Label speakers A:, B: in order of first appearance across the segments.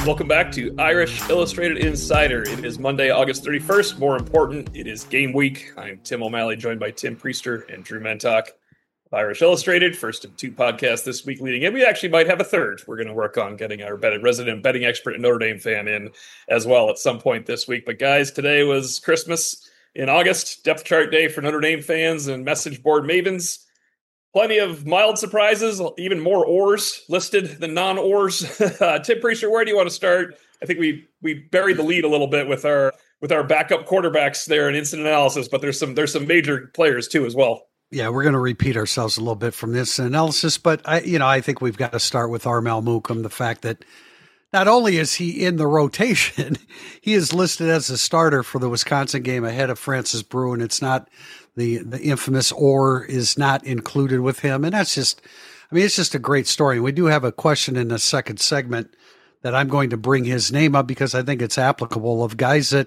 A: Welcome back to Irish Illustrated Insider. It is Monday, August 31st. More important, it is game week. I'm Tim O'Malley, joined by Tim Priester and Drew Mentok of Irish Illustrated. First of two podcasts this week leading in. We actually might have a third. We're going to work on getting our resident betting expert and Notre Dame fan in as well at some point this week. But guys, today was Christmas in August, depth chart day for Notre Dame fans and message board mavens. Plenty of mild surprises, even more oars listed than non-oars. Tim Priester, where do you want to start? I think we buried the lead a little bit with our backup quarterbacks there in instant analysis, but there's some major players too as well.
B: Yeah, we're going to repeat ourselves a little bit from this analysis, but I think we've got to start with Armel Mukam. The fact that not only is he in the rotation, he is listed as a starter for the Wisconsin game ahead of Francis Brew, and it's not the infamous or is not included with him. And that's just, it's just a great story. We do have a question in the second segment that I'm going to bring his name up because I think it's applicable of guys that,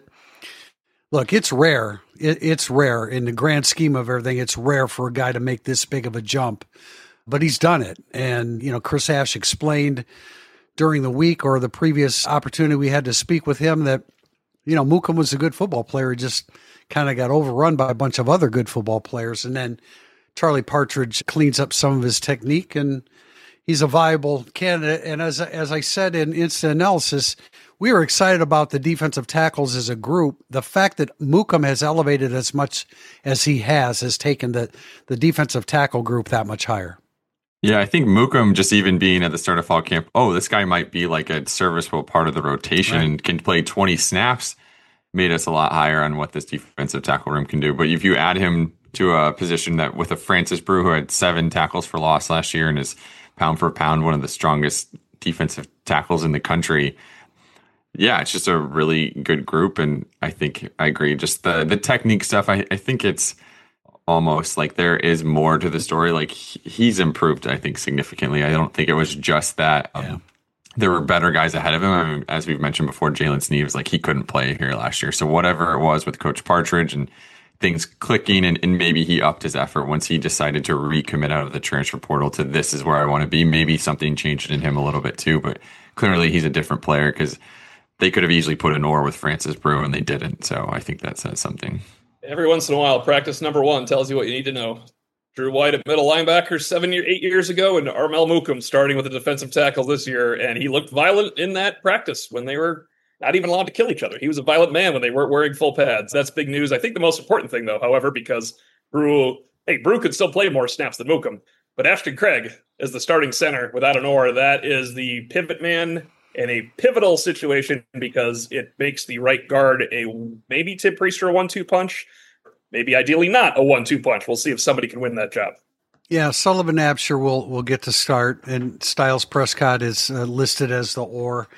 B: look, it's rare. It's rare in the grand scheme of everything. It's rare for a guy to make this big of a jump, but he's done it. And, Chris Ash explained during the week or the previous opportunity we had to speak with him that, Mukam was a good football player. He just kind of got overrun by a bunch of other good football players. And then Charlie Partridge cleans up some of his technique and he's a viable candidate. And as I said in instant analysis, we were excited about the defensive tackles as a group. The fact that Mukam has elevated as much as he has taken the defensive tackle group that much higher.
C: Yeah, I think Mukam just even being at the start of fall camp, this guy might be like a serviceable part of the rotation and can play 20 snaps, made us a lot higher on what this defensive tackle room can do. But if you add him to a position that with a Francis Brew who had 7 tackles for loss last year and is pound for pound one of the strongest defensive tackles in the country, yeah, it's just a really good group. And I think I agree. Just the technique stuff, I think it's almost like there is more to the story. Like he's improved, I think, significantly. I don't think it was just that. There were better guys ahead of him. As we've mentioned before, Jalen Sneeves, like he couldn't play here last year. So whatever it was with Coach Partridge and things clicking and maybe he upped his effort once he decided to recommit out of the transfer portal to this is where I want to be. Maybe something changed in him a little bit too, but clearly he's a different player because they could have easily put an or with Francis Brew and they didn't. So I think that says something.
A: Every once in a while, practice number one tells you what you need to know. Drew White at middle linebacker 8 years ago, and Armel Mukam starting with the defensive tackle this year, and he looked violent in that practice when they were not even allowed to kill each other. He was a violent man when they weren't wearing full pads. That's big news. I think the most important thing, though, however, because Brew could still play more snaps than Mukam, but Ashton Craig is the starting center without an or. That is the pivot man in a pivotal situation because it makes the right guard maybe Tim Priester a 1-2 punch, maybe ideally not a 1-2 punch. We'll see if somebody can win that job.
B: Yeah, Sullivan Absher will get to start, and Styles Prescott is listed as the or.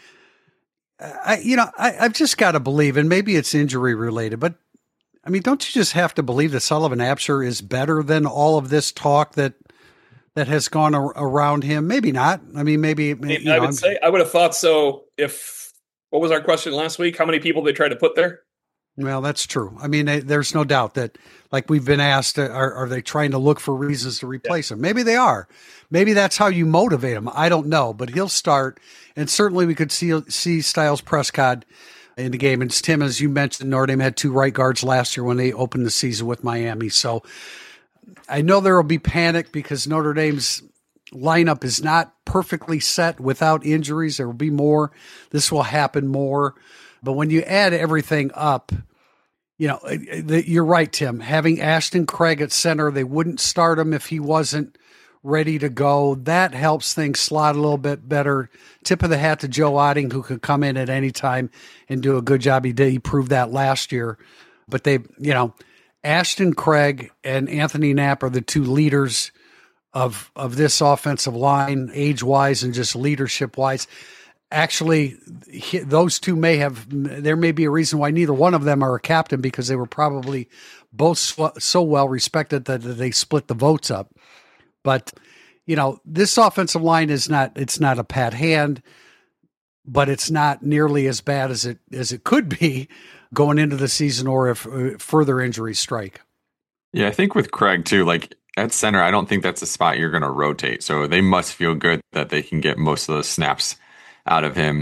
B: I've just got to believe, and maybe it's injury related, but don't you just have to believe that Sullivan Absher is better than all of this talk that has gone around him? Maybe not. Maybe
A: I would say I would have thought so. What was our question last week? How many people they tried to put there?
B: Well, that's true. There's no doubt that, like we've been asked, are they trying to look for reasons to replace him? Maybe they are. Maybe that's how you motivate him. I don't know, but he'll start, and certainly we could see Styles Prescott in the game. And Tim, as you mentioned, Notre Dame had 2 right guards last year when they opened the season with Miami. So I know there will be panic because Notre Dame's lineup is not perfectly set without injuries. There will be more. This will happen more. But when you add everything up, you're right, Tim. Having Ashton Craig at center, they wouldn't start him if he wasn't ready to go. That helps things slot a little bit better. Tip of the hat to Joe Otting, who could come in at any time and do a good job. He proved that last year. But Ashton Craig and Anthony Knapp are the 2 leaders of this offensive line, age-wise and just leadership-wise. Actually, those 2 there may be a reason why neither one of them are a captain because they were probably both so well respected that they split the votes up. But, this offensive line it's not a pat hand, but it's not nearly as bad as it could be going into the season or if further injuries strike.
C: Yeah, I think with Craig too, like at center, I don't think that's a spot you're going to rotate. So they must feel good that they can get most of those snaps out of him.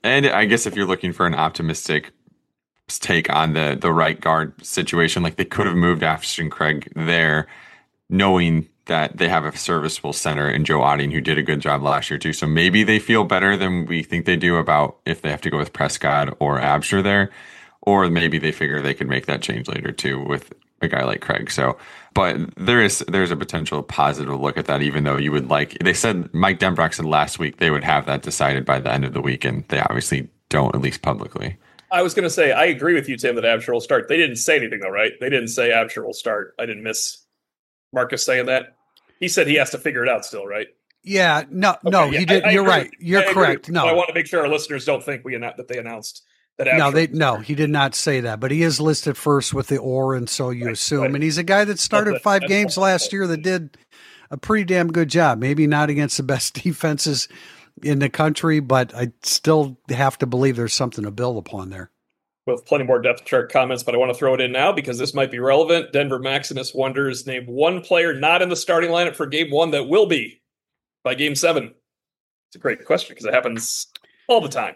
C: And I guess if you're looking for an optimistic take on the right guard situation, like they could have moved Ashton Craig there, knowing that they have a serviceable center in Joe Otting, who did a good job last year too. So maybe they feel better than we think they do about if they have to go with Prescott or Absher there, or maybe they figure they could make that change later too with a guy like Craig. So, but there's a potential positive look at that, even though you would like, they said Mike Denbrock said last week they would have that decided by the end of the week, and they obviously don't, at least publicly.
A: I was going to say, I agree with you, Tim, that Absher will start. They didn't say anything though, right? They didn't say Absher will start. I didn't miss Marcus saying that. He said he has to figure it out still, right?
B: Yeah, no, he did. You're right. You're correct. No,
A: I want to make sure our listeners don't think that they announced that. Absher
B: he did not say that, but he is listed first with the or, and so you assume. Right. And he's a guy that started 5 games last year that did a pretty damn good job. Maybe not against the best defenses in the country, but I still have to believe there's something to build upon there.
A: With plenty more depth chart comments, but I want to throw it in now because this might be relevant. Denver Maximus wonders, name one player not in the starting lineup for game 1 that will be by game 7. It's a great question because it happens all the time.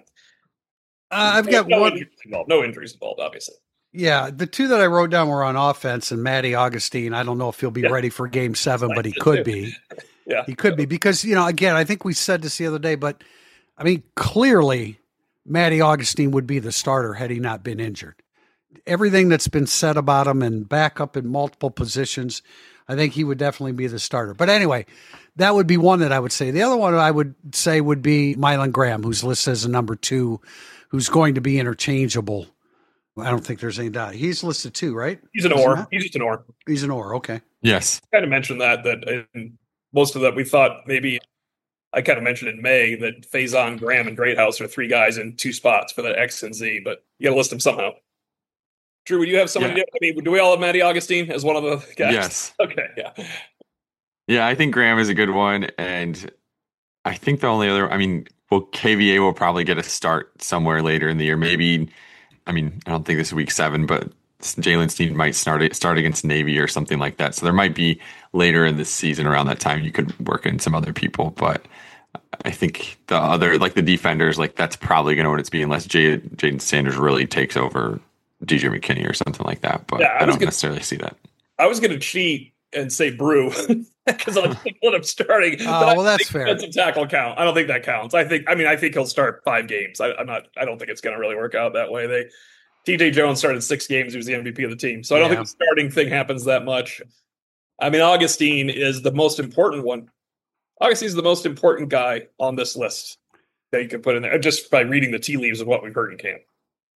B: I've got one.
A: No injuries involved, obviously.
B: Yeah, the 2 that I wrote down were on offense, and Matty Augustine. I don't know if he'll be ready for game 7, but he could be.
A: Yeah,
B: he could be because, again, I think we said this the other day, but I mean, clearly Matty Augustine would be the starter had he not been injured. Everything that's been said about him and back up in multiple positions, I think he would definitely be the starter. But anyway, that would be one that I would say. The other one I would say would be Mylan Graham, who's listed as a number 2, who's going to be interchangeable. I don't think there's any doubt. He's listed 2, right?
A: He's an or. He's just an or.
B: He's an or, okay.
C: Yes.
A: I kind of mentioned that in most of that we thought maybe – I kind of mentioned in May that Faison, Graham, and Greathouse are 3 guys in 2 spots for the X and Z, but you got to list them somehow. Drew, would you have someone? Yeah. I mean, do we all have Matty Augustine as one of the guys?
C: Yes.
A: Okay, yeah.
C: Yeah, I think Graham is a good one, and I think the only other, KVA will probably get a start somewhere later in the year. Maybe, I don't think this is week 7, but Jalen Sneed might start against Navy or something like that. So there might be later in this season around that time you could work in some other people, but I think the other, like the defenders, like that's probably going to what it's be unless Jaden Sanders really takes over DJ McKinney or something like that. But yeah, I don't necessarily see that.
A: I was going to cheat and say Brew because I think when I'm starting.
B: Well, that's fair.
A: Defensive tackle count. I don't think that counts. I think he'll start 5 games. I don't think it's going to really work out that way. TJ Jones started 6 games. He was the MVP of the team. So I don't think the starting thing happens that much. Augustine is the most important one. Augustine's the most important guy on this list that you can put in there just by reading the tea leaves of what we've heard in camp.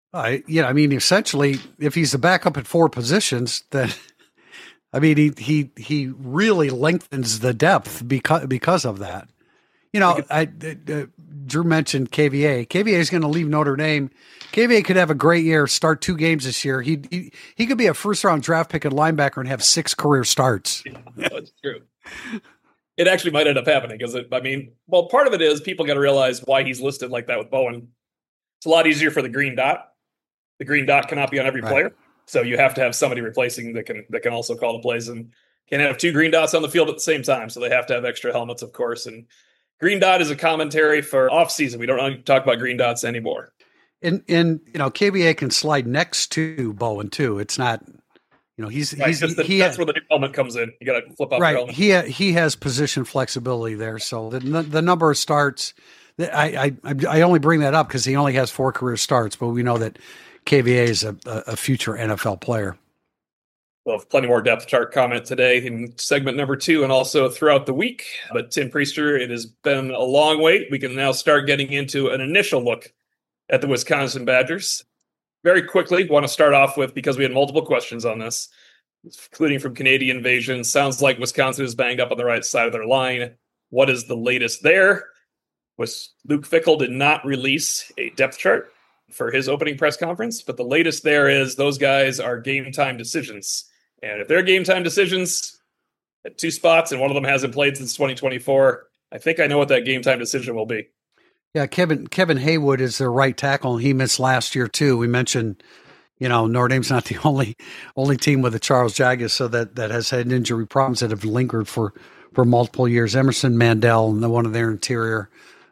B: Essentially, if he's the backup at 4 positions, then he really lengthens the depth because of that. Drew mentioned KVA. KVA is going to leave Notre Dame. KVA could have a great year, start 2 games this year. He could be a first-round draft pick at linebacker and have 6 career starts.
A: Yeah, that's true. It actually might end up happening because, part of it is people got to realize why he's listed like that with Bowen. It's a lot easier for the green dot. The green dot cannot be on every player, so you have to have somebody replacing that can also call the plays and can't have 2 green dots on the field at the same time. So they have to have extra helmets, of course. And green dot is a commentary for off season. We don't talk about green dots anymore.
B: And KVA can slide next to Bowen too. It's not. That's where the new helmet comes in. You got to flip off your helmet. He has position flexibility there. So the number of starts, I only bring that up because he only has 4 career starts, but we know that KVA is a future NFL player.
A: We'll have plenty more depth chart comment today in segment number 2 and also throughout the week. But Tim Priester, it has been a long wait. We can now start getting into an initial look at the Wisconsin Badgers. Very quickly, want to start off with, because we had multiple questions on this, including from Canadian Invasion. Sounds like Wisconsin is banged up on the right side of their line. What is the latest there? Luke Fickell did not release a depth chart for his opening press conference, but the latest there is those guys are game time decisions. And if they're game time decisions at 2 spots and one of them hasn't played since 2024, I think I know what that game time decision will be.
B: Yeah, Kevin Haywood is their right tackle. He missed last year too. We mentioned, Notre Dame's not the only team with a Charles Jagas, so that has had injury problems that have lingered for multiple years. Emerson Mandel, one of their interior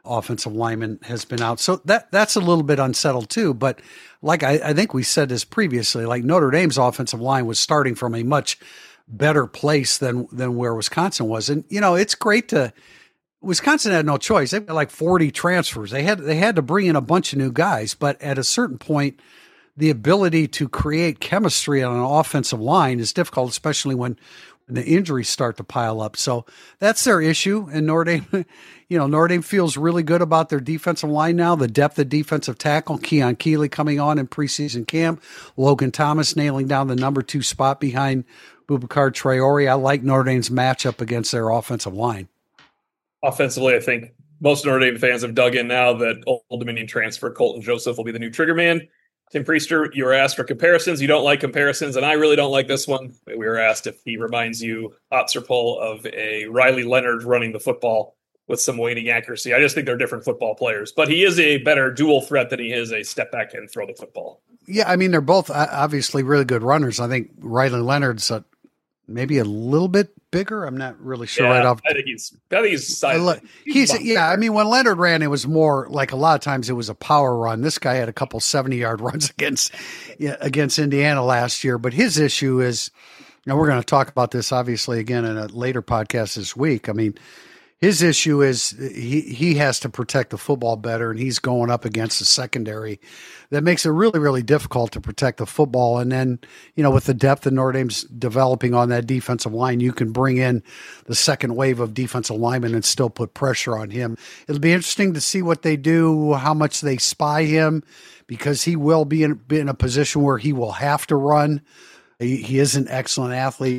B: offensive lineman has been out. So that's a little bit unsettled too. But like I think we said this previously, like Notre Dame's offensive line was starting from a much better place than where Wisconsin was. And, it's great Wisconsin had no choice. They've got like 40 transfers. They had to bring in a bunch of new guys, but at a certain point, the ability to create chemistry on an offensive line is difficult, especially when the injuries start to pile up. So that's their issue. And Notre Dame feels really good about their defensive line now. The depth of defensive tackle, Keon Keeley coming on in preseason camp, Logan Thomas nailing down the number 2 spot behind Boubacar Traore. I like Notre Dame's matchup against their offensive line.
A: Offensively, I think most Notre Dame fans have dug in now that Old Dominion transfer Colton Joseph will be the new trigger man. Tim Priester, you were asked for comparisons. You don't like comparisons, and I really don't like this one. We were asked if he reminds you, Otzerpol, of a Riley Leonard running the football with some waning accuracy. I just think they're different football players, but he is a better dual threat than he is a step back and throw the football.
B: Yeah, I mean, they're both obviously really good runners. I think Riley Leonard's maybe a little bit bigger. I'm not really sure right off.
A: I think he's silent.
B: I mean, when Leonard ran, it was more like a lot of times it was a power run. This guy had a couple 70-yard runs against Indiana last year. But his issue is, and we're going to talk about this obviously again in a later podcast this week. I mean, his issue is he has to protect the football better, and he's going up against a secondary that makes it really, really difficult to protect the football. And then, with the depth that Notre Dame's developing on that defensive line, you can bring in the second wave of defensive linemen and still put pressure on him. It'll be interesting to see what they do, how much they spy him, because he will be in a position where he will have to run. He is an excellent athlete.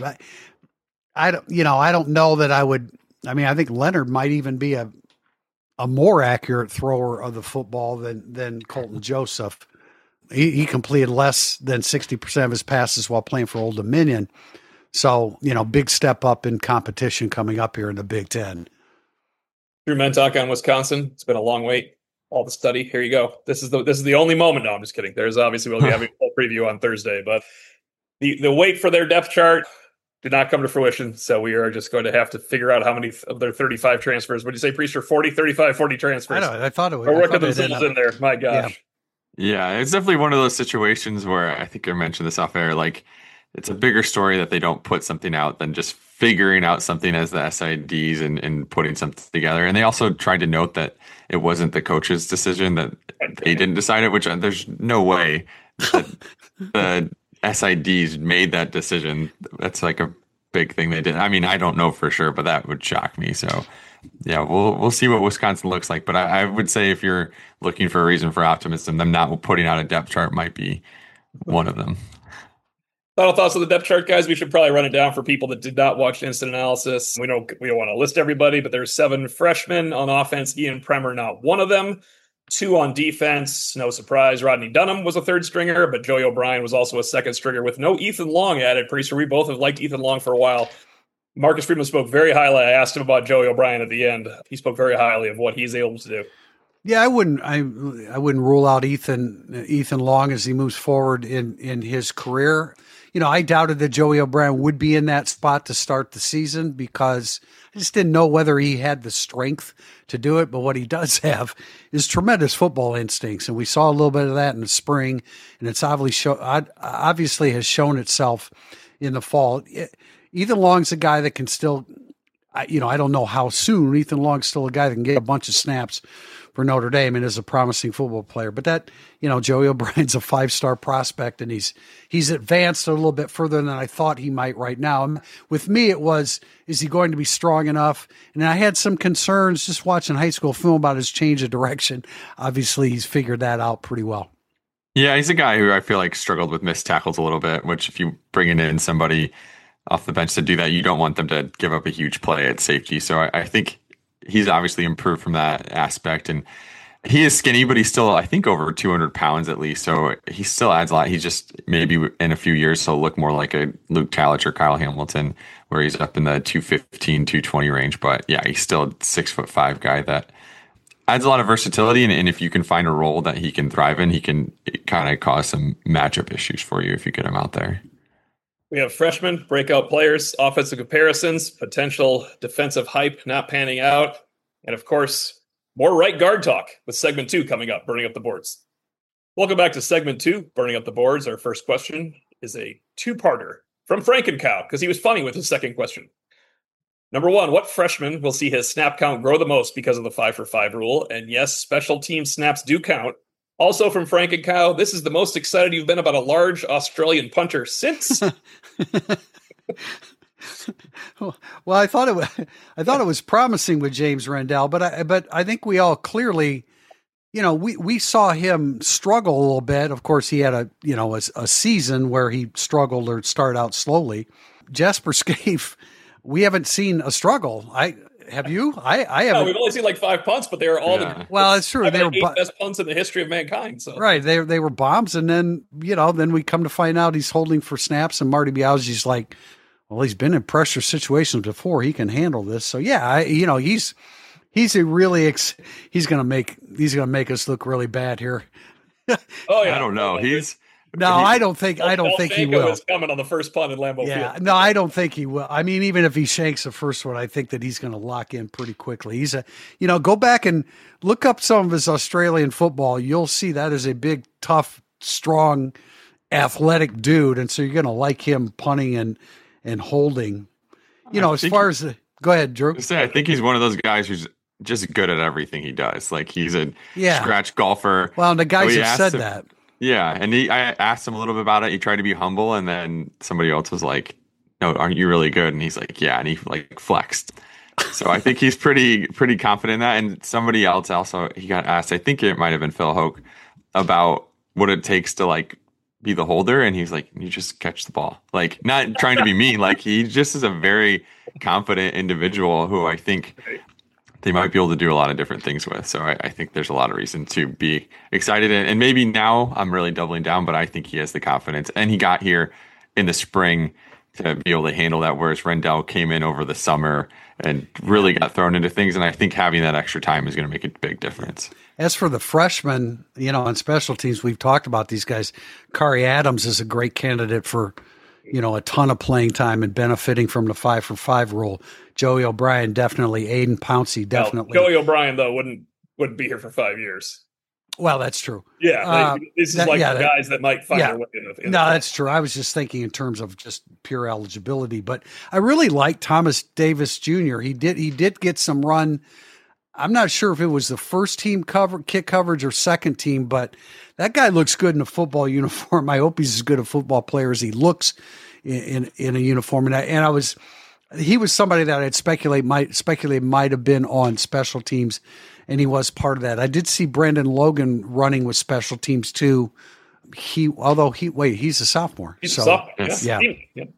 B: I don't know that I would. I mean, I think Leonard might even be a more accurate thrower of the football than Colton Joseph. He completed less than 60% of his passes while playing for Old Dominion. So, big step up in competition coming up here in the Big Ten.
A: Drew Mentok on Wisconsin. It's been a long wait. All the study. Here you go. This is the only moment. No, I'm just kidding. There's obviously we'll be having a full preview on Thursday, but the wait for their depth chart did not come to fruition, so we are just going to have to figure out how many of their 35 transfers. What do you say, Priester? 40 transfers.
B: I thought it was.
A: We're working themselves in there. My gosh.
C: Yeah, it's definitely one of those situations where I think I mentioned this off air. Like, it's a bigger story that they don't put something out than just figuring out something as the SIDs and putting something together. And they also tried to note that it wasn't the coach's decision, that they didn't decide it, which there's no way that the SIDs made that decision. That's like a big thing they did. I mean, I don't know for sure, but that would shock me. So yeah, we'll see what Wisconsin looks like. But I would say if you're looking for a reason for optimism, them not putting out a depth chart might be one of them.
A: Final thoughts on the depth chart, guys. We should probably run it down for people that did not watch instant analysis. We don't want to list everybody, but there's 7 freshmen on offense. Ian Premer, not one of them. 2 on defense. No surprise. Rodney Dunham was a 3rd stringer, but Joey O'Brien was also a 2nd stringer with no Ethan Long added. Pretty sure we both have liked Ethan Long for a while. Marcus Freeman spoke very highly. I asked him about Joey O'Brien at the end. He spoke very highly of what he's able to do.
B: Yeah, I wouldn't rule out Ethan Long as he moves forward in his career. I doubted that Joey O'Brien would be in that spot to start the season because I just didn't know whether he had the strength to do it. But what he does have is tremendous football instincts. And we saw a little bit of that in the spring. And it's obviously has shown itself in the fall. Ethan Long's a guy that can still, I don't know how soon. Ethan Long's still a guy that can get a bunch of snaps for Notre Dame and is a promising football player. But that, Joey O'Brien's a 5-star prospect, and he's advanced a little bit further than I thought he might right now. And with me, it was, is he going to be strong enough? And I had some concerns just watching high school film about his change of direction. Obviously, he's figured that out pretty well.
C: Yeah, he's a guy who I feel like struggled with missed tackles a little bit, which if you bring in somebody off the bench to do that, you don't want them to give up a huge play at safety. So I think he's obviously improved from that aspect, and he is skinny, but he's still, I think, over 200 pounds at least. So he still adds a lot. He just, maybe in a few years, he'll look more like a Luke Talich or Kyle Hamilton, where he's up in the 215, 220 range. But yeah, he's still a 6'5" guy that adds a lot of versatility. And if you can find a role that he can thrive in, he can kind of cause some matchup issues for you if you get him out there.
A: We have freshmen, breakout players, offensive comparisons, potential defensive hype not panning out. And of course, More right guard talk with segment 2 coming up, Burning Up the Boards. Welcome back to segment 2, Burning Up the Boards. Our first question is a two-parter from Frankencow, because he was funny with his second question. Number 1, what freshman will see his snap count grow the most because of the 5-for-5 rule? And yes, special team snaps do count. Also from Frankencow, this is the most excited you've been about a large Australian punter since...
B: Well, I thought it was promising with James Rendell, but I think we all clearly, we saw him struggle a little bit. Of course, he had a season where he struggled or started out slowly. Jasper Scaife, we haven't seen a struggle. Have you? I haven't.
A: No, we've only seen like 5 punts, but they were all
B: well, it's true. They were
A: best punts in the history of mankind. So
B: right, they were bombs, and then then we come to find out he's holding for snaps, and Marty Biaggi's like, well, he's been in pressure situations before. He can handle this. So yeah, he's a really he's gonna make us look really bad here.
A: Oh yeah,
C: I don't know.
B: I don't think he will.
A: Is coming on the first punt in Lambeau Field.
B: No, I don't think he will. I mean, even if he shanks the first one, I think that he's going to lock in pretty quickly. He's go back and look up some of his Australian football. You'll see that is a big, tough, strong, athletic dude, and so you're going to like him punting and holding. Go ahead, Drew.
C: I think he's one of those guys who's just good at everything he does. Like he's a scratch golfer.
B: Well, and the guys have said that.
C: Yeah, and I asked him a little bit about it. He tried to be humble, and then somebody else was like, "No, aren't you really good?" And he's like, "Yeah," and he like flexed. So I think he's pretty confident in that. And somebody else also, he got asked, I think it might have been Phil Hoke, about what it takes to like be the holder, and he's like, "You just catch the ball." Like, not trying to be mean, like he just is a very confident individual who I think they might be able to do a lot of different things with. So I think there's a lot of reason to be excited. And maybe now I'm really doubling down, but I think he has the confidence. And he got here in the spring to be able to handle that, whereas Rendell came in over the summer and really got thrown into things. And I think having that extra time is going to make a big difference.
B: As for the freshmen, on special teams, we've talked about these guys. Kari Adams is a great candidate for, a ton of playing time and benefiting from the 5-for-5 rule. Joey O'Brien, definitely. Aiden Pouncey, definitely.
A: Joey O'Brien, though, wouldn't be here for 5 years.
B: Well, that's true.
A: Yeah. This is the guys that might find their way in
B: No, that's true. I was just thinking in terms of just pure eligibility. But I really like Thomas Davis Jr. He did get some run. I'm not sure if it was the first team kick coverage or second team, but that guy looks good in a football uniform. I hope he's as good a football player as he looks in a uniform. He was somebody that I'd speculate might have been on special teams, and he was part of that. I did see Brandon Logan running with special teams too. He's a sophomore.
A: He's a sophomore.
B: Yeah.
A: Yep.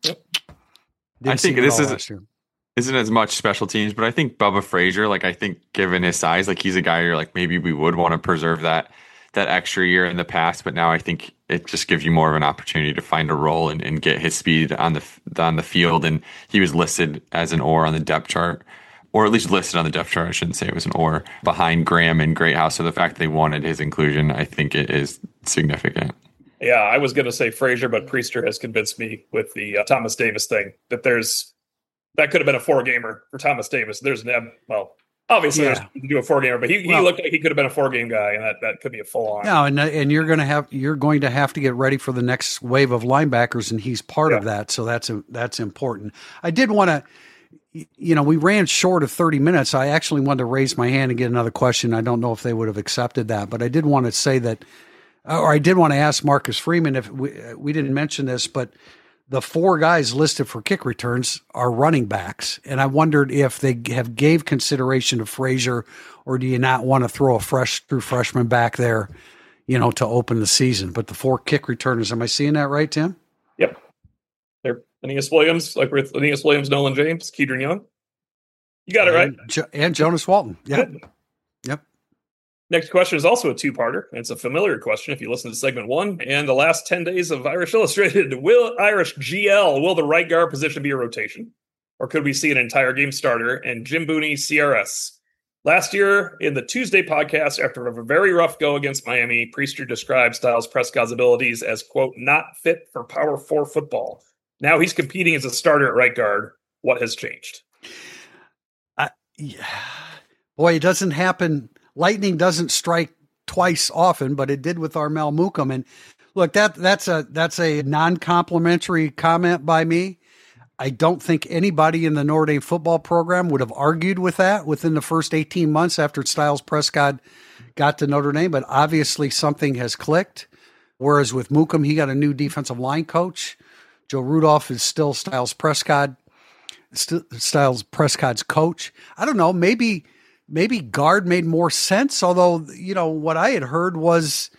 C: I think this isn't as much special teams, but I think Bubba Frazier, I think given his size, he's a guy you're like, maybe we would want to preserve that extra year in the past, but now I think it just gives you more of an opportunity to find a role and get his speed on the field. And he was listed as an or on the depth chart, or at least listed on the depth chart. I shouldn't say it was an or, behind Graham and Greathouse. So the fact they wanted his inclusion, I think it is significant.
A: Yeah, I was going to say Frazier, but Priester has convinced me with the Thomas Davis thing that that could have been a 4-gamer for Thomas Davis. Obviously, there's to do a 4-gamer, but he looked like he could have been a 4-game guy, and that could be a full-on.
B: No, and you're going to have to get ready for the next wave of linebackers, and he's part of that. So that's important. I did want to, we ran short of 30 minutes. I actually wanted to raise my hand and get another question. I don't know if they would have accepted that, but I did want to say that, or I did want to ask Marcus Freeman if we didn't mention this, but the 4 guys listed for kick returns are running backs. And I wondered if they have gave consideration to Frazier, or do you not want to throw a true freshman back there, to open the season? But the 4 kick returners, am I seeing that right, Tim?
A: Yep. They're Aeneas Williams, with Aeneas Williams, Nolan James, Kedron Young. You got it right.
B: And Jonas Walton. Yeah. Yep.
A: Next question is also a 2-parter. It's a familiar question if you listen to segment 1 and the last 10 days of Irish Illustrated. Will the right guard position be a rotation? Or could we see an entire game starter and Jim Booney CRS? Last year in the Tuesday podcast, after a very rough go against Miami, Priester described Styles Prescott's abilities as, quote, not fit for Power 4 football. Now he's competing as a starter at right guard. What has changed?
B: Boy, it doesn't happen lightning doesn't strike twice often, but it did with Armel Mukam. And look, that's a non-complimentary comment by me. I don't think anybody in the Notre Dame football program would have argued with that within the first 18 months after Styles Prescott got to Notre Dame, but obviously something has clicked. Whereas with Mukam, he got a new defensive line coach. Joe Rudolph is still Styles Prescott's coach. I don't know. Maybe guard made more sense. Although, what I had heard was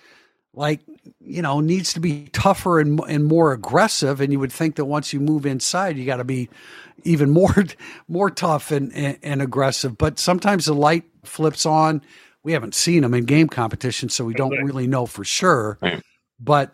B: needs to be tougher and more aggressive. And you would think that once you move inside, you got to be even more tough and aggressive. But sometimes the light flips on. We haven't seen him in game competition, so we don't really know for sure.
C: Right.
B: But,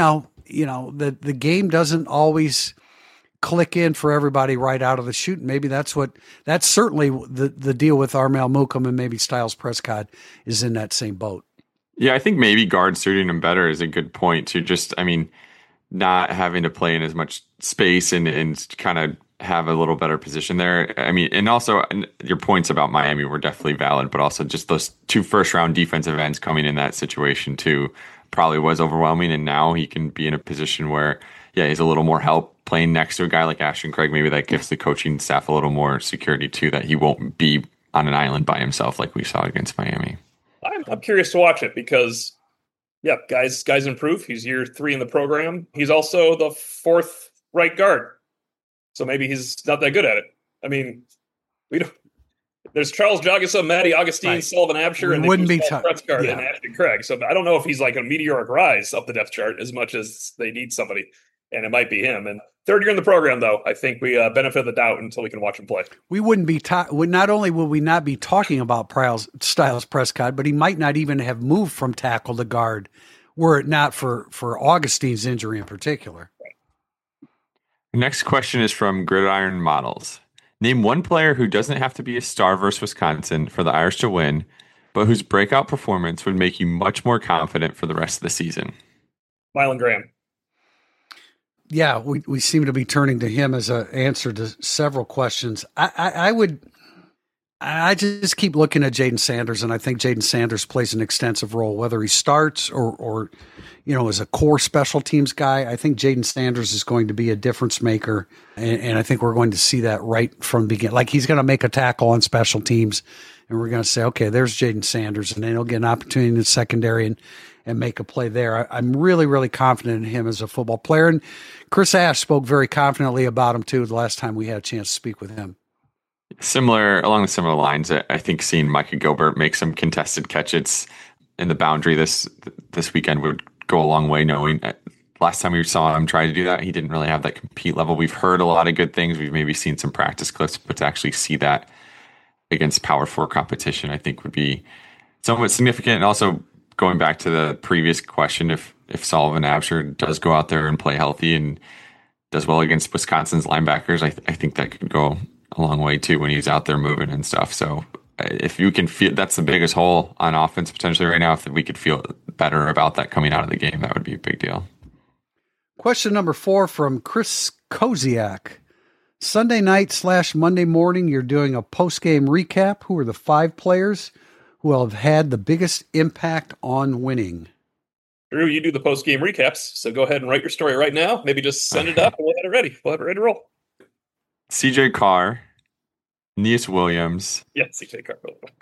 B: the game doesn't always click in for everybody right out of the chute. Maybe that's certainly the deal with Armel Mukam, and maybe Styles Prescott is in that same boat.
C: Yeah, I think maybe guard suiting him better is a good point to just, not having to play in as much space and kind of have a little better position there. And also your points about Miami were definitely valid, but also just those 2 first-round defensive ends coming in that situation too probably was overwhelming. And now he can be in a position where, he's a little more help playing next to a guy like Ashton Craig. Maybe that gives the coaching staff a little more security too, that he won't be on an island by himself like we saw against Miami.
A: I'm curious to watch it because, guys improve. He's year 3 in the program. He's also the 4th right guard. So maybe he's not that good at it. There's Charles Jagasa, Matty Augustine, right. Sullivan Absher, and
B: wouldn't be
A: Prescott and Ashton Craig. So I don't know if he's like a meteoric rise up the depth chart as much as they need somebody, and it might be him. And 3rd year in the program, though, I think we benefit of the doubt until we can watch him play. We
B: wouldn't be not only will we not be talking about Styles Prescott, but he might not even have moved from tackle to guard were it not for Augustine's injury in particular.
C: Next question is from Gridiron Models. Name one player who doesn't have to be a star versus Wisconsin for the Irish to win, but whose breakout performance would make you much more confident for the rest of the season.
A: Mylan Graham.
B: Yeah, we seem to be turning to him as an answer to several questions. I just keep looking at Jaden Sanders, and I think Jaden Sanders plays an extensive role, whether he starts or as a core special teams guy. I think Jaden Sanders is going to be a difference maker, and I think we're going to see that right from the beginning. Like, he's going to make a tackle on special teams, and we're going to say, okay, there's Jaden Sanders, and then he'll get an opportunity in the secondary and make a play there. I'm really, really confident in him as a football player, and Chris Ash spoke very confidently about him, too, the last time we had a chance to speak with him.
C: Along the similar lines, I think seeing Micah Gilbert make some contested catches in the boundary this weekend would go a long way, knowing last time we saw him try to do that, he didn't really have that compete level. We've heard a lot of good things. We've maybe seen some practice clips, but to actually see that against Power 4 competition, I think would be somewhat significant. And also going back to the previous question, if Sullivan Absher does go out there and play healthy and does well against Wisconsin's linebackers, I think that could go a long way too when he's out there moving and stuff. So if you can feel, that's the biggest hole on offense potentially right now. If we could feel better about that coming out of the game, that would be a big deal.
B: Question number 4 from Chris Koziak. Sunday night / Monday morning, you're doing a post-game recap. Who are the 5 players who have had the biggest impact on winning?
A: Drew, you do the post-game recaps, so go ahead and write your story right now. Maybe just send it up and we'll have it ready. We'll have it ready to roll.
C: CJ Carr, Neas Williams.
A: Yeah, CJ Carr.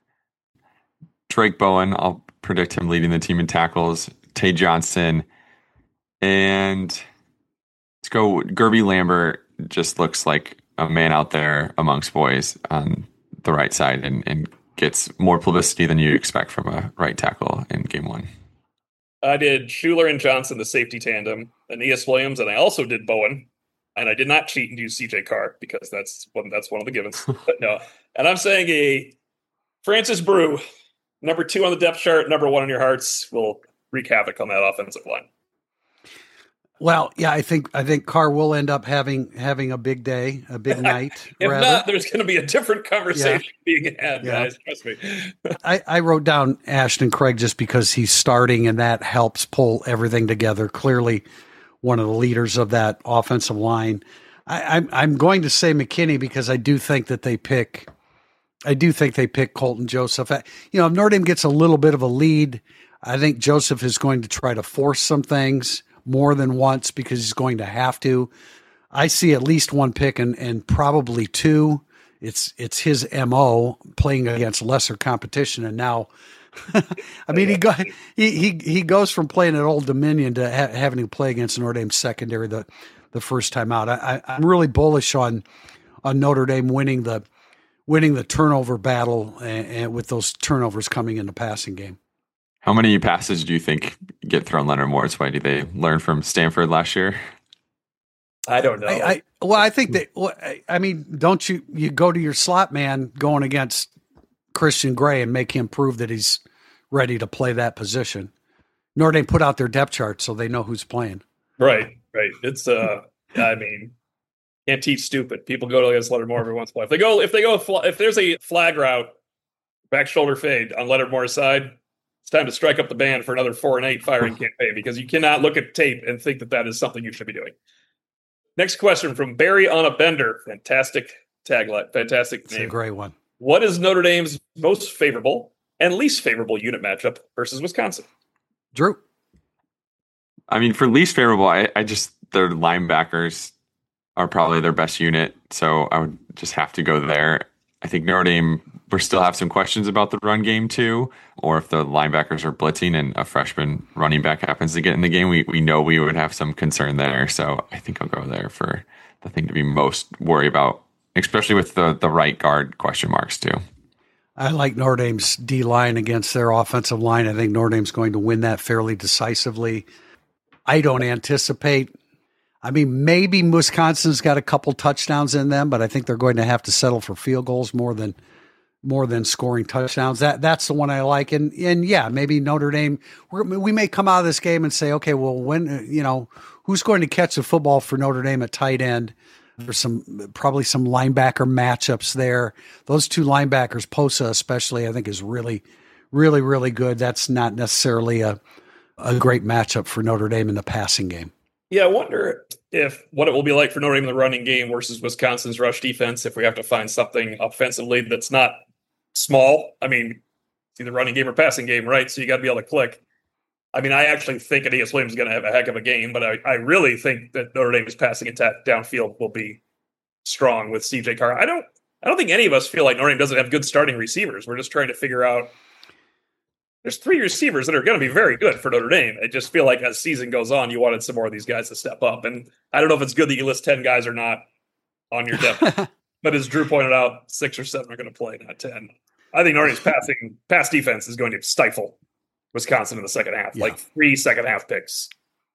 C: Drake Bowen, I'll predict him leading the team in tackles. Tay Johnson. And let's go, Gerby Lambert just looks like a man out there amongst boys on the right side and gets more publicity than you'd expect from a right tackle in game 1.
A: I did Schuler and Johnson, the safety tandem, Aeneas Williams, and I also did Bowen. And I did not cheat and use CJ Carr because that's one of the givens. But no. And I'm saying a Francis Brew, number 2 on the depth chart, number 1 in your hearts, will wreak havoc on that offensive line.
B: Well, yeah, I think Carr will end up having a big day, a big night.
A: If not, there's going to be a different conversation being had, guys. Trust me.
B: I wrote down Ashton Craig just because he's starting, and that helps pull everything together. Clearly, one of the leaders of that offensive line. I'm going to say McKinney because I do think that they pick I do think they pick Colton Joseph. You know, if Notre Dame gets a little bit of a lead, I think Joseph is going to try to force some things more than once because he's going to have to. I see at least one pick and probably two. It's his MO, playing against lesser competition, and now, I mean, he goes from playing at Old Dominion to having to play against Notre Dame secondary the first time out. I'm really bullish on Notre Dame winning the turnover battle and with those turnovers coming in the passing game.
C: How many passes do you think get thrown Leonard Moore's way? Did they learn from Stanford last year?
A: I don't know.
B: I think that. I mean, don't you go to your slot man going against Christian Gray and make him prove that he's ready to play that position? Notre Dame put out their depth chart so they know who's playing.
A: Right. It's I mean, can't teach stupid. People go against Leonard Moore every once in a while. If there's a flag route, back shoulder fade on Leonard Moore's side, it's time to strike up the band for another 4-8 firing campaign, because you cannot look at tape and think that is something you should be doing. Next question from Barry on a Bender. Fantastic tagline. Fantastic name.
B: It's a great one.
A: What is Notre Dame's most favorable and least favorable unit matchup versus Wisconsin?
B: Drew.
C: I mean, for least favorable, I just, their linebackers are probably their best unit, so I would just have to go there. I think Notre Dame, we still have some questions about the run game too, or if the linebackers are blitzing and a freshman running back happens to get in the game, we know we would have some concern there. So I think I'll go there for the thing to be most worried about, especially with the right guard question marks too.
B: I like Notre Dame's D-line against their offensive line. I think Notre Dame's going to win that fairly decisively. I don't anticipate. I mean, maybe Wisconsin's got a couple touchdowns in them, but I think they're going to have to settle for field goals more than scoring touchdowns. That's the one I like. And yeah, maybe Notre Dame, we may come out of this game and say, okay, well, who's going to catch the football for Notre Dame at tight end? There's probably some linebacker matchups there. Those two linebackers, Posa especially, I think is really, really, really good. That's not necessarily a great matchup for Notre Dame in the passing game.
A: Yeah, I wonder what it will be like for Notre Dame in the running game versus Wisconsin's rush defense if we have to find something offensively that's not small. I mean, it's either running game or passing game, right? So you got to be able to click. I mean, I actually think Aeneas Williams is going to have a heck of a game, but I really think that Notre Dame's passing attack downfield will be strong with CJ Carr. I don't think any of us feel like Notre Dame doesn't have good starting receivers. We're just trying to figure out. There's three receivers that are going to be very good for Notre Dame. I just feel like as season goes on, you wanted some more of these guys to step up. And I don't know if it's good that you list 10 guys or not on your depth. But as Drew pointed out, 6 or 7 are going to play, not 10. I think Notre Dame's pass defense is going to stifle Wisconsin in the second half, like 3 second half picks.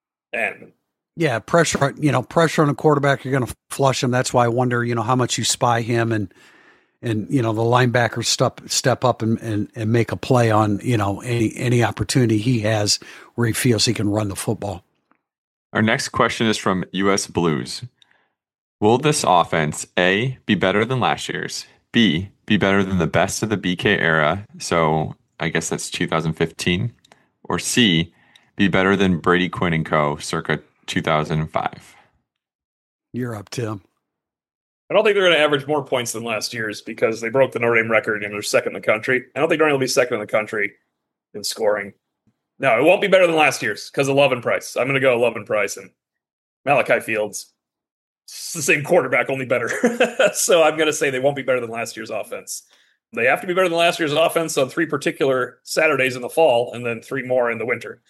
A: And
B: yeah, pressure on a quarterback, you're going to flush him. That's why I wonder, how much you spy him and the linebackers step up and make a play on, any opportunity he has where he feels he can run the football.
C: Our next question is from US Blues. Will this offense, A, be better than last year's, B, be better than the best of the BK era, so I guess that's 2015, or C, be better than Brady Quinn and co. circa 2005?
B: You're up, Tim.
A: I don't think they're going to average more points than last year's because they broke the Notre Dame record and they're second in the country. I don't think Notre Dame will be second in the country in scoring. No, it won't be better than last year's because of Love and Price. I'm going to go Love and Price and Malachi Fields. It's the same quarterback, only better. So I'm going to say they won't be better than last year's offense. They have to be better than last year's offense on 3 particular Saturdays in the fall and then 3 more in the winter.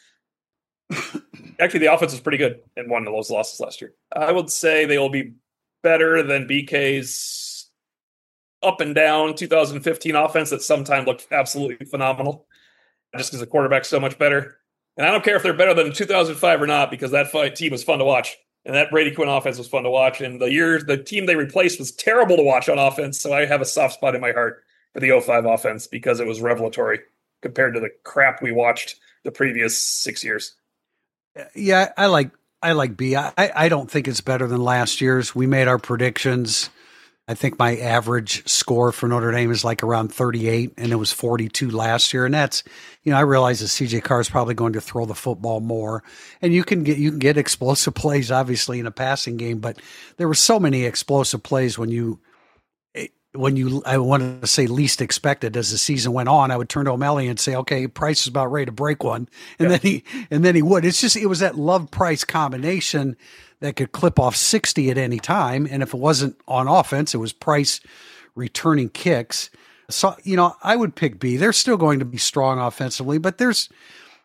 A: Actually, the offense was pretty good in one of those losses last year. I would say they will be better than BK's up and down 2015 offense that sometimes looked absolutely phenomenal just because the quarterback's so much better. And I don't care if they're better than 2005 or not because that team was fun to watch. And that Brady Quinn offense was fun to watch. And the team they replaced was terrible to watch on offense. So I have a soft spot in my heart for the 05 offense because it was revelatory compared to the crap we watched the previous 6 years.
B: Yeah, I like B. I don't think it's better than last year's. We made our predictions. I think my average score for Notre Dame is like around 38, and it was 42 last year. And that's, I realize that CJ Carr is probably going to throw the football more, and you can get explosive plays, obviously, in a passing game. But there were so many explosive plays when I wanted to say least expected as the season went on, I would turn to O'Malley and say, okay, Price is about ready to break one. And then he would. It was that Love Price combination that could clip off 60 at any time. And if it wasn't on offense, it was Price returning kicks. So, I would pick B. They're still going to be strong offensively, but there is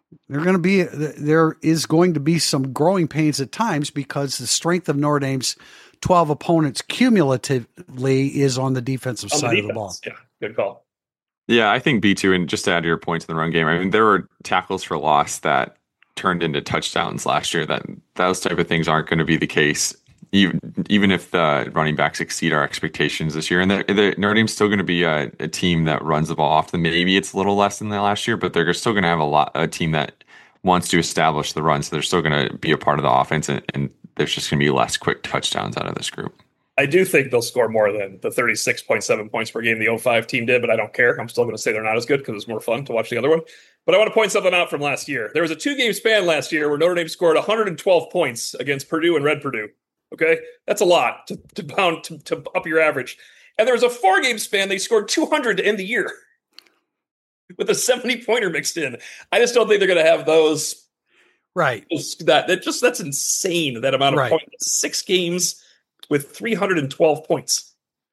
B: going to be some growing pains at times because the strength of Notre Dame's 12 opponents cumulatively is on the defensive side of the ball.
A: Yeah, good call.
C: Yeah, I think B2, and just to add to your points in the run game, I mean, there were tackles for loss that turned into touchdowns last year. That those type of things aren't going to be the case, even if the running backs exceed our expectations this year. And the Notre Dame's still going to be a team that runs the ball often. Maybe it's a little less than the last year, but they're still going to have a team that wants to establish the run. So they're still going to be a part of the offense, and there's just going to be less quick touchdowns out of this group.
A: I do think they'll score more than the 36.7 points per game the 05 team did, but I don't care. I'm still going to say they're not as good because it's more fun to watch the other one. But I want to point something out from last year. There was a 2-game span last year where Notre Dame scored 112 points against Purdue and Red Purdue. Okay? That's a lot to up your average. And there was a 4-game span they scored 200 to end the year with a 70-pointer mixed in. I just don't think they're going to have those.
B: Right.
A: That's insane, that amount of points. 6 games with 312 points.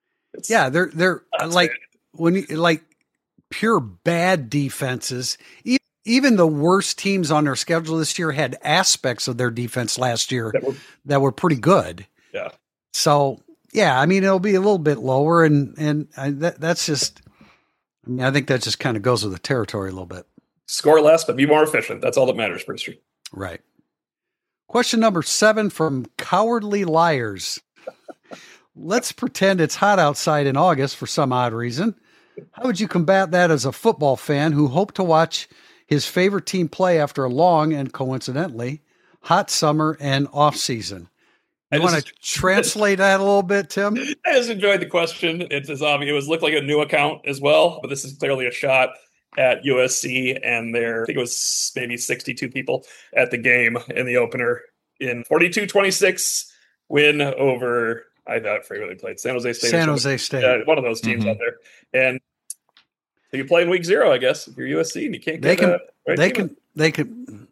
B: They're like when you like pure bad defenses. Even the worst teams on their schedule this year had aspects of their defense last year that were pretty good.
A: Yeah.
B: So I mean, it'll be a little bit lower, and that's just. I mean, I think that just kind of goes with the territory a little bit.
A: Score less, but be more efficient. That's all that matters, Brewster.
B: Right. Question number 7 from Cowardly Liars. Let's pretend it's hot outside in August for some odd reason. How would you combat that as a football fan who hoped to watch his favorite team play after a long and coincidentally hot summer and off season? You want to translate that a little bit, Tim?
A: I just enjoyed the question. It's as obvious. It looked like a new account as well, but this is clearly a shot at USC, and I think it was maybe 62 people at the game in the opener in 42-26 win over, I forget they played, San Jose State.
B: San Jose State.
A: One of those teams out there. And so you play in week 0, I guess, if you're USC, and you can't get
B: they can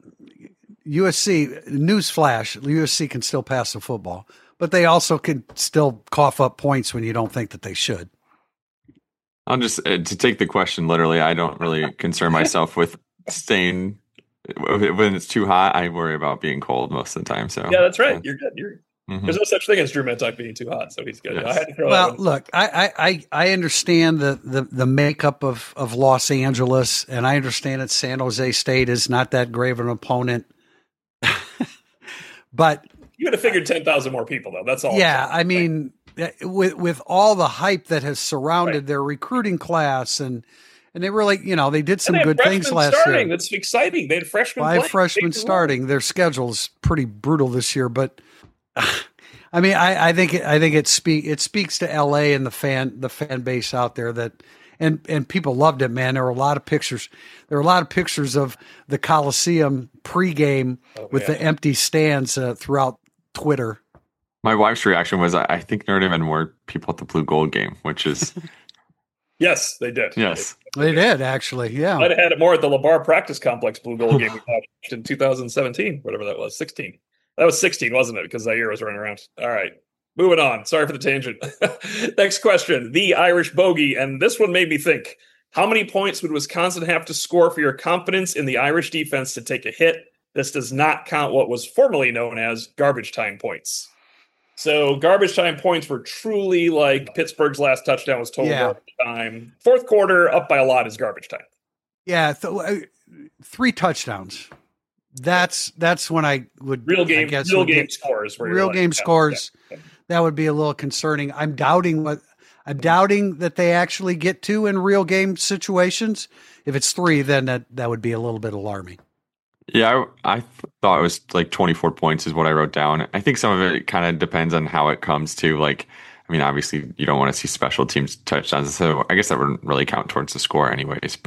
B: USC, newsflash, USC can still pass the football, but they also can still cough up points when you don't think that they should.
C: I'll just, to take the question literally, I don't really concern myself with staying, when it's too hot, I worry about being cold most of the time. So
A: yeah, that's right. You're good. There's no such thing as Drew Mentuck being too hot, so he's good.
C: Yes.
A: I had to throw that one.
B: Look, I understand the makeup of Los Angeles, and I understand that San Jose State is not that great of an opponent. But
A: you would have figured 10,000 more people, though. That's all.
B: Yeah, I mean, with all the hype that has surrounded their recruiting class, and they really, they did some good things last year.
A: That's exciting. They had freshmen.
B: 5 freshmen starting. Their schedule is pretty brutal this year, but I mean, I think it speaks to LA and the fan base out there that. And people loved it, man. There were a lot of pictures. There were a lot of pictures of the Coliseum pregame with the empty stands throughout Twitter.
C: My wife's reaction was, I think Notre Dame had more people at the Blue Gold game, which is...
A: Yes, they did.
C: Yes.
B: They did, actually, yeah.
A: Might have had it more at the LeBar Practice Complex Blue Gold game we watched in 2017, whatever that was, 16. That was 16, wasn't it? Because Zaire was running around. All right. Moving on. Sorry for the tangent. Next question. The Irish Bogey. And this one made me think, how many points would Wisconsin have to score for your confidence in the Irish defense to take a hit? This does not count what was formerly known as garbage time points. So garbage time points were truly like Pittsburgh's last touchdown was total garbage time. Fourth quarter, up by a lot is garbage time.
B: Yeah, 3 touchdowns. That's when I would
A: real game scores.
B: Real game scores. Yeah. That would be a little concerning. I'm doubting that they actually get to in real game situations. If it's 3, then that would be a little bit alarming.
C: Yeah, I thought it was like 24 points is what I wrote down. I think some of it kind of depends on how it comes to, like, I mean, obviously you don't want to see special teams touchdowns, so I guess that wouldn't really count towards the score anyways. But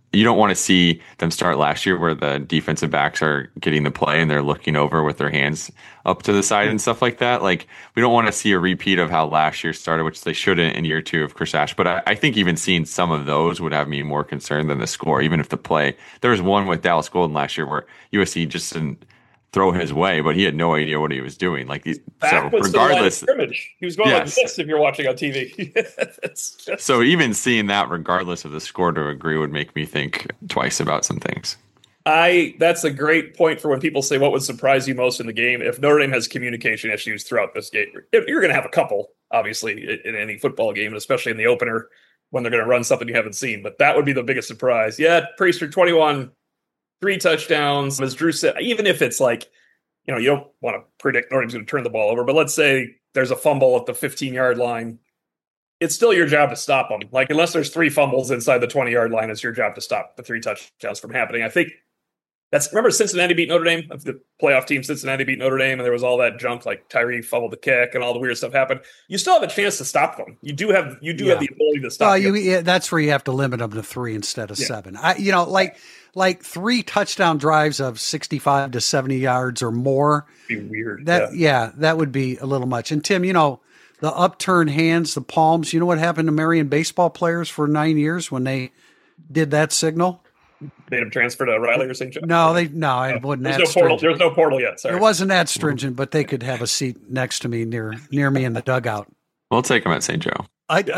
C: you don't want to see them start last year where the defensive backs are getting the play and they're looking over with their hands up to the side and stuff like that. Like, we don't want to see a repeat of how last year started, which they shouldn't in year 2 of Chris Ash. But I think even seeing some of those would have me more concerned than the score, even if the play. There was one with Dallas Golden last year where USC just didn't throw his way, but he had no idea what he was doing. Like, so regardless,
A: he was going like this. If you're watching on TV,
C: so even seeing that, regardless of the score, to agree would make me think twice about some things.
A: That's a great point for when people say what would surprise you most in the game. If Notre Dame has communication issues throughout this game, you're going to have a couple, obviously, in any football game, and especially in the opener when they're going to run something you haven't seen. But that would be the biggest surprise. Yeah, Priester 21. 3 touchdowns, as Drew said, even if it's like, you don't want to predict Notre Dame's going to turn the ball over, but let's say there's a fumble at the 15-yard line. It's still your job to stop them. Like, unless there's 3 fumbles inside the 20-yard line, it's your job to stop the 3 touchdowns from happening. I think remember Cincinnati beat Notre Dame? The playoff team, Cincinnati beat Notre Dame, and there was all that junk, like Tyree fumbled the kick and all the weird stuff happened. You still have a chance to stop them. You do have the ability to stop them.
B: That's where you have to limit them to 3 instead of 7. Like 3 touchdown drives of 65 to 70 yards or more.
A: Be weird.
B: That would be a little much. And Tim, the upturned hands, the palms, you know what happened to Marion baseball players for 9 years when they did that signal?
A: Made them transfer to Riley or St. John?
B: I wouldn't.
A: There's no portal yet. Sorry.
B: It wasn't that stringent, but they could have a seat next to me near me in the dugout.
C: We'll take them at St. Joe.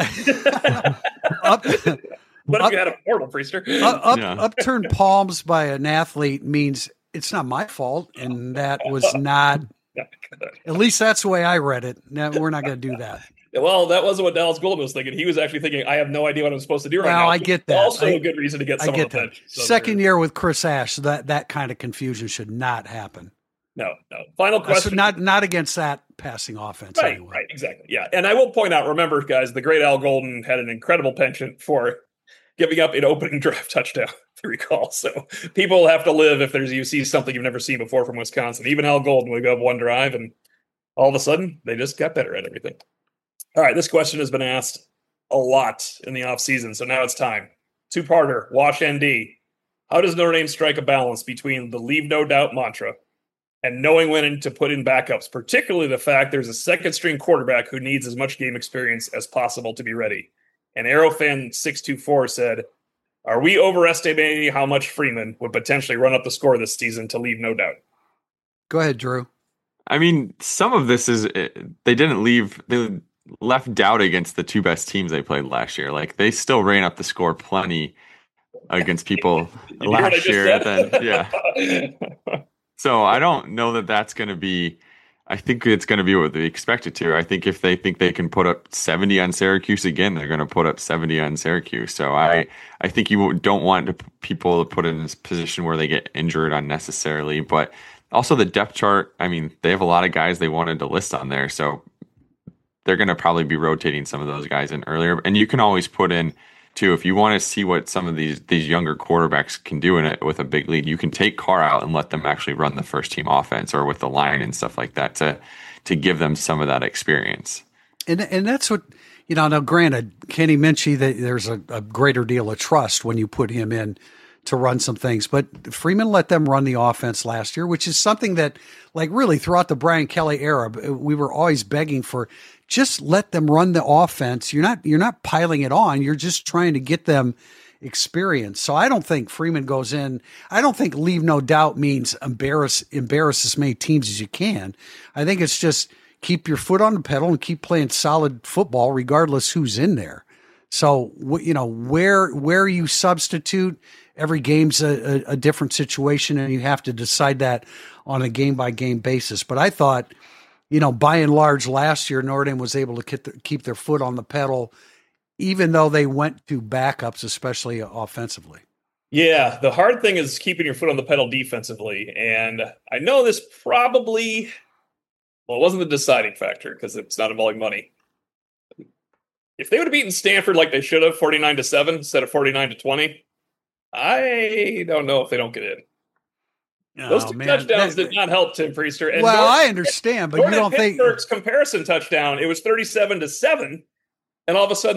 A: What if you had a portal, Priester?
B: Upturned palms by an athlete means it's not my fault, and that was not. At least that's the way I read it. No, we're not going to do that.
A: Well, that wasn't what Dallas Golden was thinking. He was actually thinking, I have no idea what I'm supposed to do right now.
B: I get that.
A: Also a good reason to get someone on the bench.
B: So second year with Chris Ash, that kind of confusion should not happen.
A: No. Final question.
B: Not against that passing offense.
A: Right,
B: anyway.
A: right, exactly. Yeah, and I will point out, remember, guys, the great Al Golden had an incredible penchant for giving up an opening drive touchdown, if you recall. So people have to live if you see something you've never seen before from Wisconsin. Even Al Golden would go up one drive, and all of a sudden, they just got better at everything. All right, this question has been asked a lot in the offseason, so now it's time. 2-parter, Wash ND. How does Notre Dame strike a balance between the leave no doubt mantra and knowing when to put in backups, particularly the fact there's a second-string quarterback who needs as much game experience as possible to be ready? And Aerofan624 said, are we overestimating how much Freeman would potentially run up the score this season to leave no doubt?
B: Go ahead, Drew.
C: I mean, some of this is they left doubt against the 2 best teams they played last year. Like, they still ran up the score plenty against people last year. So I don't know that that's going to be. I think it's going to be what they expect it to. I think if they think they can put up 70 on Syracuse again, they're going to put up 70 on Syracuse. So I think you don't want people to put in this position where they get injured unnecessarily. But also the depth chart, I mean, they have a lot of guys they wanted to list on there. So they're going to probably be rotating some of those guys in earlier. And you can always put in, too, if you want to see what some of these younger quarterbacks can do in it with a big lead, you can take Carr out and let them actually run the first team offense or with the line and stuff like that to give them some of that experience.
B: And that's what, now granted, Kenny Minchie, there's a greater deal of trust when you put him in to run some things, but Freeman let them run the offense last year, which is something that, like, really throughout the Brian Kelly era, we were always begging for. Just let them run the offense. You're not piling it on. You're just trying to get them experience. So I don't think Freeman goes in. I don't think leave no doubt means embarrass as many teams as you can. I think it's just keep your foot on the pedal and keep playing solid football regardless who's in there. So where you substitute, every game's a different situation, and you have to decide that on a game by game basis. But I thought, by and large, last year, Notre Dame was able to keep their foot on the pedal, even though they went to backups, especially offensively.
A: Yeah, the hard thing is keeping your foot on the pedal defensively. And I know this probably, it wasn't the deciding factor because it's not involving money. If they would have beaten Stanford like they should have, 49-7 instead of 49-20, I don't know if they don't get in. Those 2 touchdowns did not help Tim Priester. And
B: I understand, but you don't think
A: Pittsburgh's comparison touchdown, it was 37-7, and all of a sudden they scored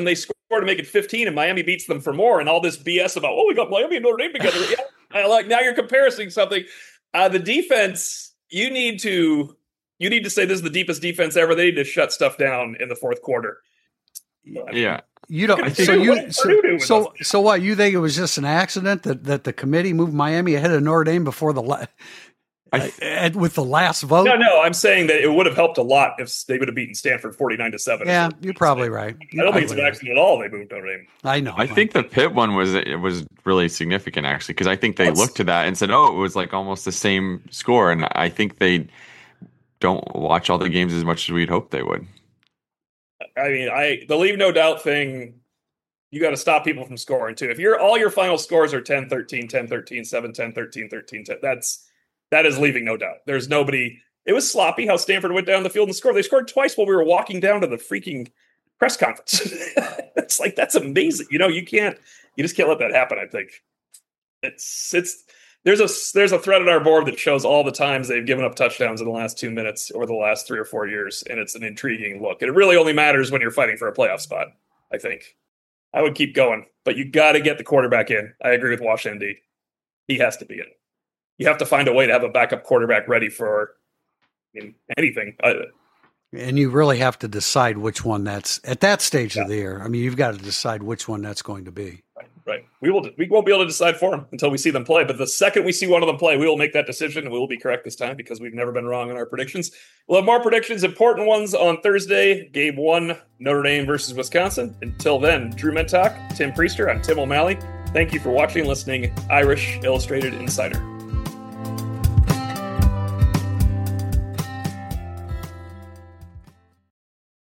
A: to make it 15, and Miami beats them for more, and all this BS about, we got Miami and Notre Dame together. Yeah, now you're comparing something. The defense, you need to say this is the deepest defense ever. They need to shut stuff down in the fourth quarter.
C: Yeah.
B: You don't. So what? You think it was just an accident that the committee moved Miami ahead of Notre Dame before with the last vote?
A: No. I'm saying that it would have helped a lot if they would have beaten Stanford 49-7.
B: Yeah, you're probably right.
A: I don't think it's an accident at all. They moved Notre Dame.
B: I know.
C: I think the Pitt one was really significant actually, because I think they looked to that and said, "Oh, it was like almost the same score," and I think they don't watch all the games as much as we'd hoped they would.
A: I mean, the leave no doubt thing, you got to stop people from scoring too. If all your final scores are 10-13, 10-13, 7-10, 13-13, 10, that is leaving no doubt. There's nobody. It was sloppy how Stanford went down the field and scored. They scored twice while we were walking down to the freaking press conference. It's like, that's amazing. You just can't let that happen. I think there's a thread on our board that shows all the times they've given up touchdowns in the last 2 minutes over the last 3 or 4 years, and it's an intriguing look. And it really only matters when you're fighting for a playoff spot, I think. I would keep going, but you got to get the quarterback in. I agree with Wash MD. He has to be in. You have to find a way to have a backup quarterback ready for anything.
B: And you really have to decide which one that's at that stage of the year. I mean, you've got to decide which one that's going to be.
A: Right. We won't be able to decide for them until we see them play. But the second we see one of them play, we will make that decision, and we will be correct this time because we've never been wrong in our predictions. We'll have more predictions, important ones, on Thursday. Game 1, Notre Dame versus Wisconsin. Until then, Drew Mentok, Tim Priester, I'm Tim O'Malley. Thank you for watching and listening. Irish Illustrated Insider.